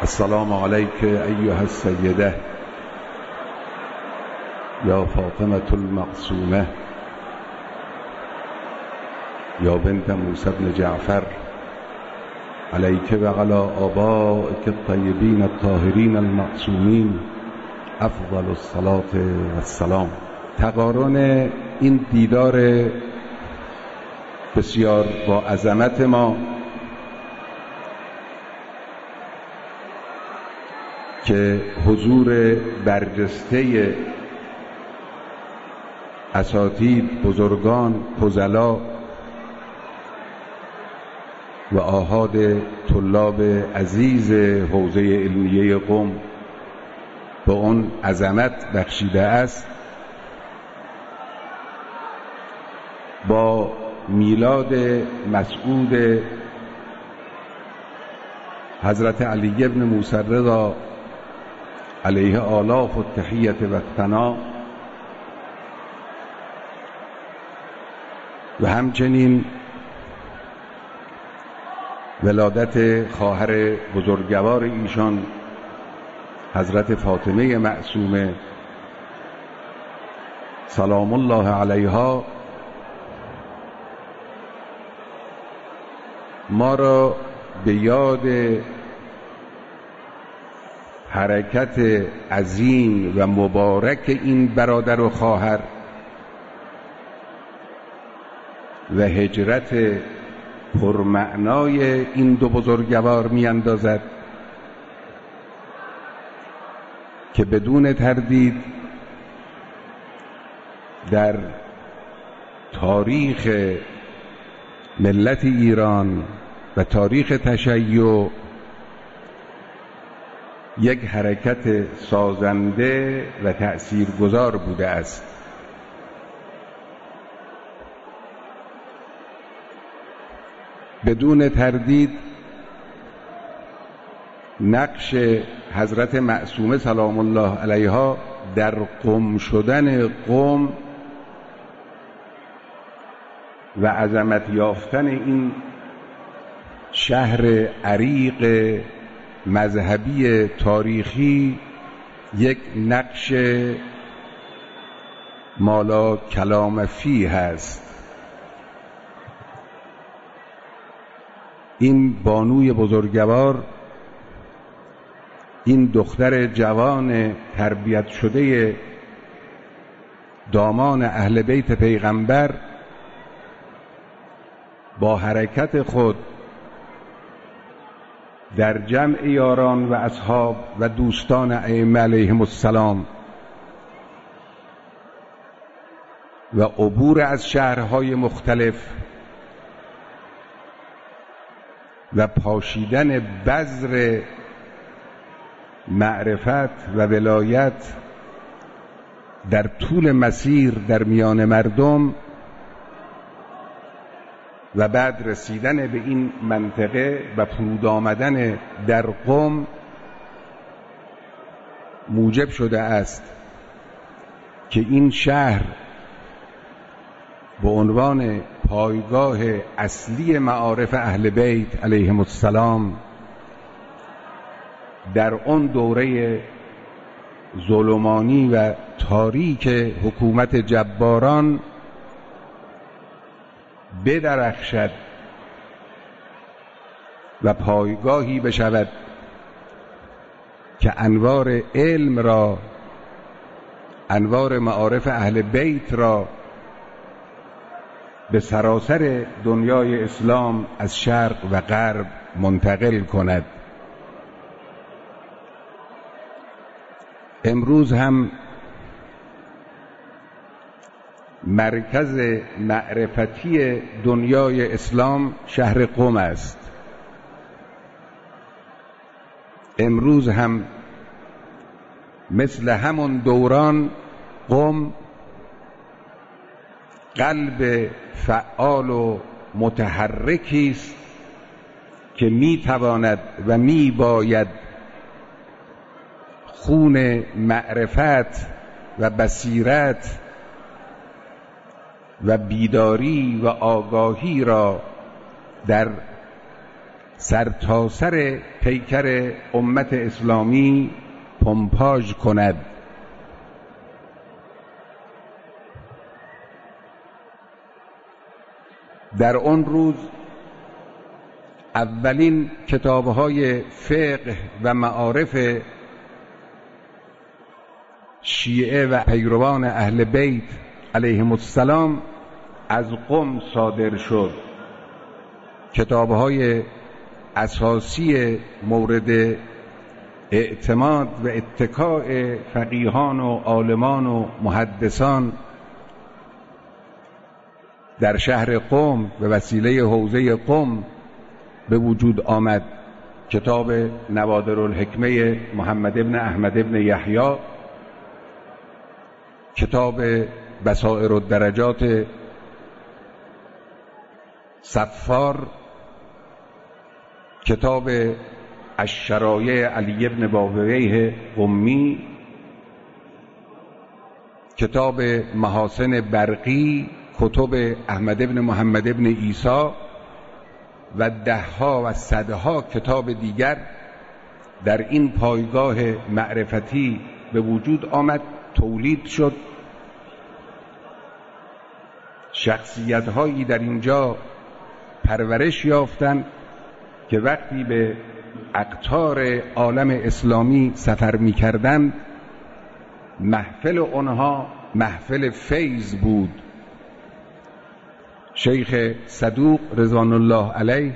السلام علیک ایها السیده یا فاطمة المقسومه یا بنت موسی بن جعفر علیک و علی آبائک الطیبین الطاهرین المعصومین افضل الصلاة و السلام. تقارن این دیدار بسیار با عظمت ما که حضور برجسته اساتید، بزرگان، فضلا و آحاد طلاب عزیز حوزه علمیه قم به اون عظمت بخشیده است، با میلاد مسعود حضرت علی ابن موسی رضا علیه آلاف التحیة و الثنا و همچنین ولادت خواهر بزرگوار ایشان حضرت فاطمه معصومه سلام الله علیها ما را به یاد حرکت عظیم و مبارک این برادر و خواهر و هجرت پرمعنای این دو بزرگوار می اندازد که بدون تردید در تاریخ ملت ایران و تاریخ تشیع یک حرکت سازنده و تأثیرگذار بوده است. بدون تردید نقش حضرت معصومه سلام الله علیها در قم شدن قم و عظمت یافتن این شهر عریق مذهبی تاریخی یک نقش مالا کلام فیه هست. این بانوی بزرگوار، این دختر جوان تربیت شده دامان اهل بیت پیغمبر با حرکت خود در جمع یاران و اصحاب و دوستان ائمه علیهم السلام و عبور از شهرهای مختلف و پاشیدن بذر معرفت و ولایت در طول مسیر در میان مردم و بعد رسیدن به این منطقه و فرود آمدن در قم موجب شده است که این شهر به عنوان پایگاه اصلی معارف اهل بیت علیهم السلام در اون دوره ظلمانی و تاریک حکومت جباران بدرخشد و پایگاهی بشود که انوار علم را، انوار معارف اهل بیت را به سراسر دنیای اسلام از شرق و غرب منتقل کند. امروز هم مرکز معرفتی دنیای اسلام شهر قم است. امروز هم مثل همون دوران قم قلب فعال و متحرکی است که میتواند و میباید خون معرفت و بصیرت و بیداری و آگاهی را در سرتاسر پیکر امت اسلامی پمپاژ کند. در آن روز اولین کتاب‌های فقه و معارف شیعه و پیروان اهل بیت علیهم السلام از قم صادر شد. کتاب‌های اساسی مورد اعتماد و اتکاء فقیهان و عالمان و محدثان در شهر قم به وسیله حوزه قم به وجود آمد. کتاب نوادرالحکمه محمد ابن احمد ابن یحیی، کتاب بصائر الدرجات صفار، کتاب الشرایع علی ابن بابویه قمی، کتاب محاسن برقی، کتب احمد ابن محمد ابن عیسی و دهها و صدها کتاب دیگر در این پایگاه معرفتی به وجود آمد، تولید شد. شخصیت‌هایی در اینجا پرورش یافتند که وقتی به اقطار عالم اسلامی سفر می‌کردند، محفل آنها محفل فیض بود. شیخ صدوق رضوان الله علیه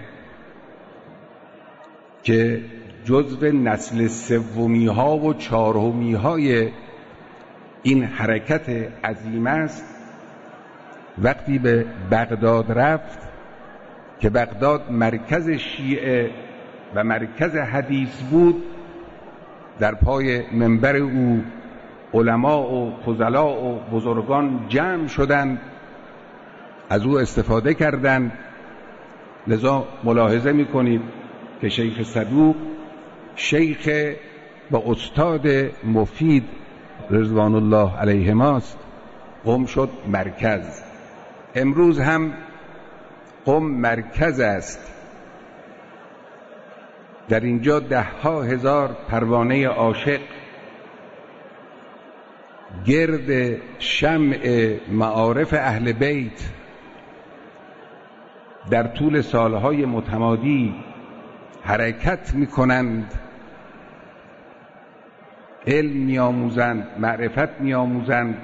که جزو نسل سومی‌ها و چهارمی‌های این حرکت عظیم است، وقتی به بغداد رفت که بغداد مرکز شیعه و مرکز حدیث بود، در پای منبر او علما و فضلا و بزرگان جمع شدند، از او استفاده کردند. لذا ملاحظه می‌کنید که شیخ صدوق شیخ و استاد مفید رضوان الله علیهماست. قم شد مرکز. امروز هم قم مرکز است. در اینجا ده‌ها هزار پروانه عاشق گرد شمع معارف اهل بیت در طول سالهای متمادی حرکت می‌کنند، علم می‌آموزند، معرفت می‌آموزند،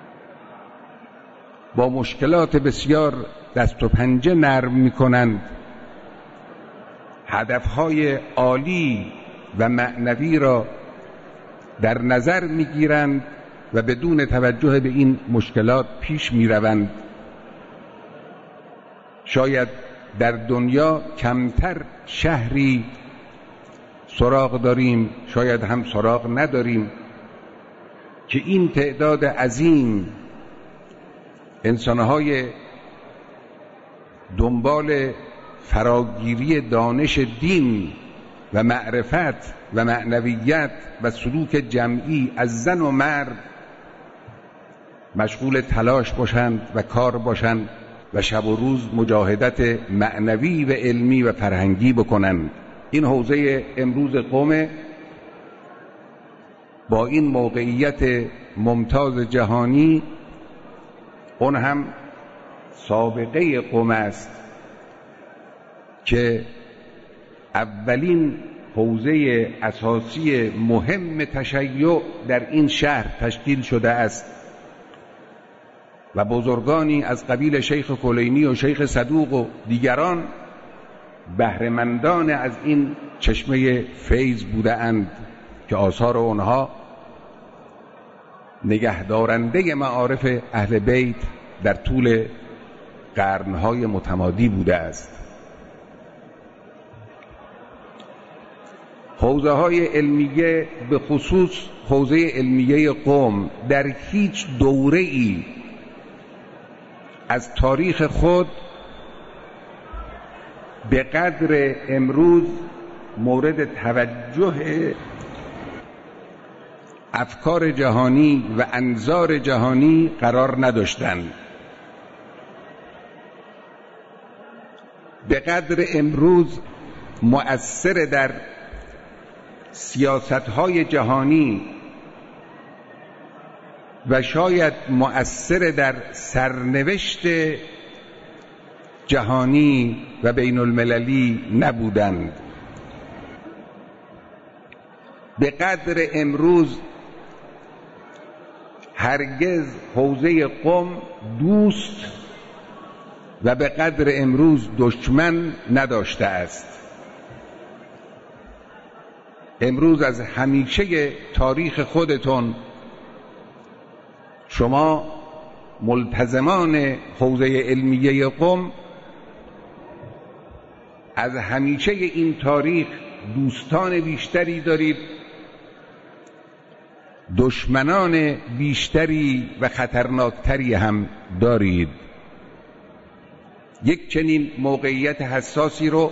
با مشکلات بسیار دست و پنجه نرم می‌کنند، هدفهای عالی و معنوی را در نظر می‌گیرند و بدون توجه به این مشکلات پیش می‌روند. شاید در دنیا کمتر شهری سراغ داریم، شاید هم سراغ نداریم که این تعداد عظیم انسان‌های دنبال فراگیری دانش دین و معرفت و معنویت و سلوک جمعی از زن و مرد مشغول تلاش باشند و کار باشند و شب و روز مجاهدت معنوی و علمی و فرهنگی بکنند. این حوزه امروز قم با این موقعیت ممتاز جهانی، اون هم سابقه قم است که اولین حوزه اساسی مهم تشیع در این شهر تشکیل شده است و بزرگانی از قبیل شیخ کلینی و شیخ صدوق و دیگران بهره‌مندان از این چشمه فیض بوده اند که آثار آنها نگهدارنده معارف اهل بیت در طول قرنهای متمادی بوده است. حوزه های علمیه، به خصوص حوزه علمیه قم، در هیچ دوره‌ای از تاریخ خود به قدر امروز مورد توجه افکار جهانی و انظار جهانی قرار نداشتند. به قدر امروز مؤثر در سیاست‌های جهانی و شاید مؤثر در سرنوشت جهانی و بین المللی نبودند. به قدر امروز هرگز حوزه قم دوست و به قدر امروز دشمن نداشته است. امروز از همیشه تاریخ خودتون شما ملتزمان حوزه علمیه قم از همیشه این تاریخ دوستان بیشتری دارید، دشمنان بیشتری و خطرناکتری هم دارید. یک چنین موقعیت حساسی رو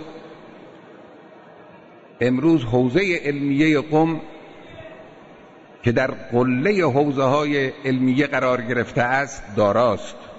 امروز حوزه علمیه قم که در قله حوزه‌های علمیه قرار گرفته است داراست.